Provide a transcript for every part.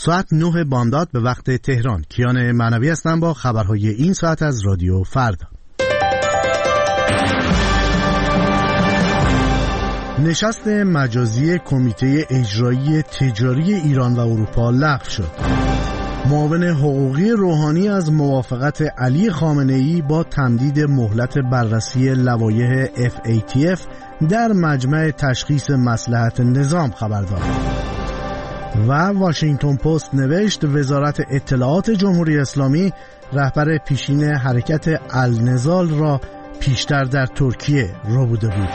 ساعت 9 بامداد به وقت تهران. کیان معنوی هستم با خبرهای این ساعت از رادیو فردا. نشست مجازی کمیته اجرایی تجاری ایران و اروپا لغو شد. معاون حقوقی روحانی از موافقت علی خامنه‌ای با تمدید مهلت بررسی لوایح FATF در مجمع تشخیص مصلحت نظام خبر داد. و واشنگتن پست نوشت وزارت اطلاعات جمهوری اسلامی رهبر پیشین حرکت النضال را پیشتر در ترکیه ربوده بود.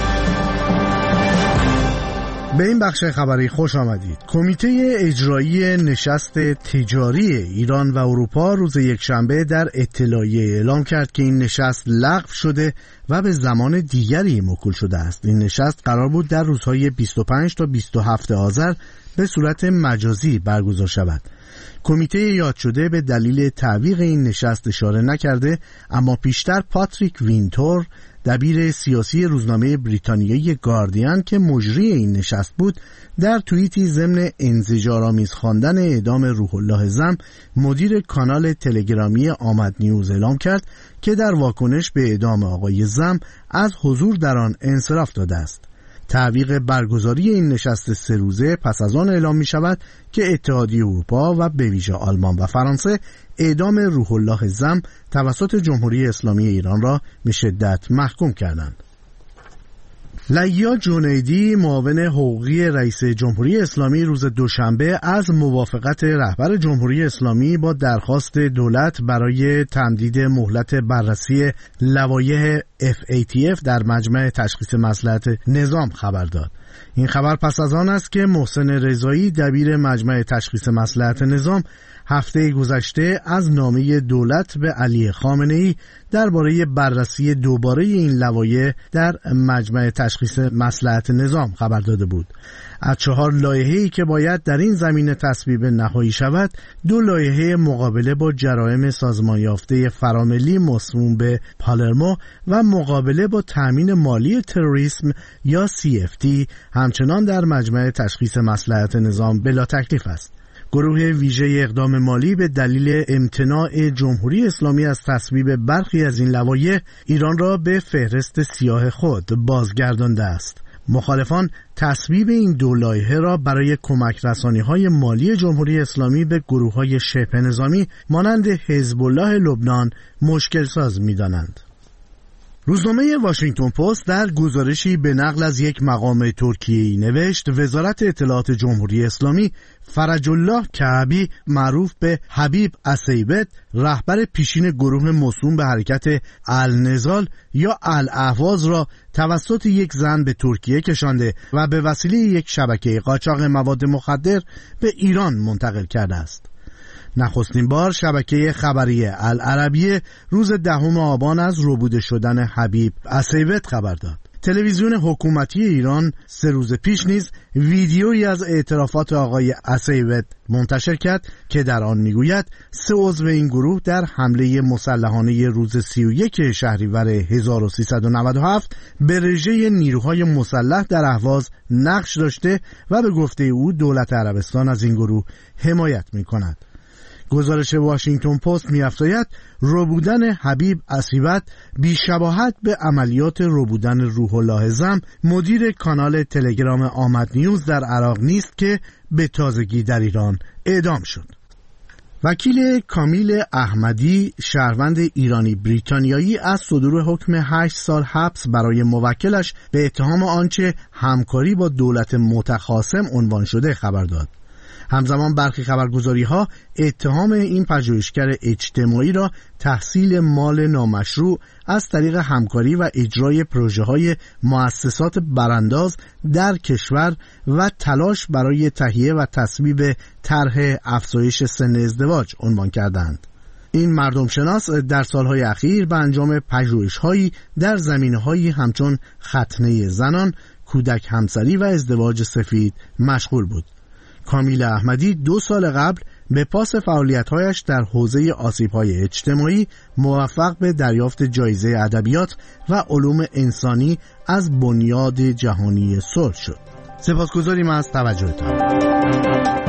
به این بخش خبری خوش آمدید. کمیته اجرایی نشست تجاری ایران و اروپا روز یکشنبه در اطلاعیه اعلام کرد که این نشست لغو شده و به زمان دیگری موکول شده است. این نشست قرار بود در روزهای 25 تا 27 آذر به صورت مجازی برگزار شود. کمیته یاد شده به دلیل تعویق این نشست اشاره نکرده، اما پیشتر پاتریک وینتور دبیر سیاسی روزنامه بریتانیایی گاردین که مجری این نشست بود، در توییتی ضمن انزجارآمیز خواندن اعدام روح الله زم مدیر کانال تلگرامی آمد نیوز اعلام کرد که در واکنش به اعدام آقای زم از حضور در آن انصراف داده است. تعویق برگزاری این نشست 3 روزه پس از آن اعلام می شود که اتحادیه اروپا و به ویژه آلمان و فرانسه اعدام روح الله زم توسط جمهوری اسلامی ایران را به شدت محکوم کردند. لیا جنیدی معاون حقوقی رئیس جمهوری اسلامی روز دوشنبه از موافقت رهبر جمهوری اسلامی با درخواست دولت برای تمدید مهلت بررسی لوایح FATF در مجمع تشخیص مصلحت نظام خبر داد. این خبر پس از آن است که محسن رضایی دبیر مجمع تشخیص مصلحت نظام هفته گذشته از نامه دولت به علی خامنه‌ای درباره بررسی دوباره این لوایح در مجمع تشخیص مصلحت نظام خبر داده بود. از 4 لایحه‌ای که باید در این زمینه تصویب نهایی شود، 2 لایحه مقابله با جرایم سازمان یافته فراملی موسوم به پالرمو و مقابله با تأمین مالی تروریسم یا CFT همچنان در مجمع تشخیص مصلحت نظام بلا تکلیف است. گروه ویژه اقدام مالی به دلیل امتناع جمهوری اسلامی از تصویب برخی از این لوایح ایران را به فهرست سیاه خود بازگردانده است. مخالفان تصویب این 2 لایحه را برای کمک رسانی‌های مالی جمهوری اسلامی به گروه‌های شبه نظامی مانند حزب الله لبنان مشکل ساز می‌دانند. روزنامه واشنگتن پست در گزارشی به نقل از یک مقام ترکیه‌ای نوشت وزارت اطلاعات جمهوری اسلامی فرج الله کعبی معروف به حبیب اسیبت رهبر پیشین گروه موسوم به حرکت النضال یا الاهواز را توسط یک زن به ترکیه کشانده و به وسیله یک شبکه قاچاق مواد مخدر به ایران منتقل کرده است. نخستین بار شبکه خبری العربیه روز 10 آبان از ربوده شدن حبیب اسیبت خبر داد. تلویزیون حکومتی ایران 3 روز پیش نیز ویدیویی از اعترافات آقای اسیبت منتشر کرد که در آن میگوید 3 عضو این گروه در حمله مسلحانه روز 31 شهریور 1397 به رژه نیروهای مسلح در اهواز نقش داشته و به گفته او دولت عربستان از این گروه حمایت می‌کند. گزارش واشنگتن پست می‌افزاید ربودن حبیب اسیبت بی‌شباهت به عملیات ربودن روح الله زم مدیر کانال تلگرام آمد نیوز در عراق نیست که به تازگی در ایران اعدام شد. وکیل کامیل احمدی شهروند ایرانی بریتانیایی از صدور حکم 8 سال حبس برای موکلش به اتهام آنچه همکاری با دولت متخاصم عنوان شده خبر داد. همزمان برخی خبرگزاری‌ها اتهام این پژوهشگر اجتماعی را تحصیل مال نامشروع از طریق همکاری و اجرای پروژه‌های مؤسسات برانداز در کشور و تلاش برای تهیه و تصویب طرح افزایش سن ازدواج عنوان کردند. این مردم شناس در سالهای اخیر به انجام پژوهش‌هایی در زمینه‌هایی همچون ختنه زنان، کودک همسری و ازدواج سفید مشغول بود. کامیل احمدی 2 سال قبل به پاس فعالیت‌هایش در حوزه آسیب‌های اجتماعی موفق به دریافت جایزه ادبیات و علوم انسانی از بنیاد جهانی صلح شد. سپاسگزاریم از توجهتان.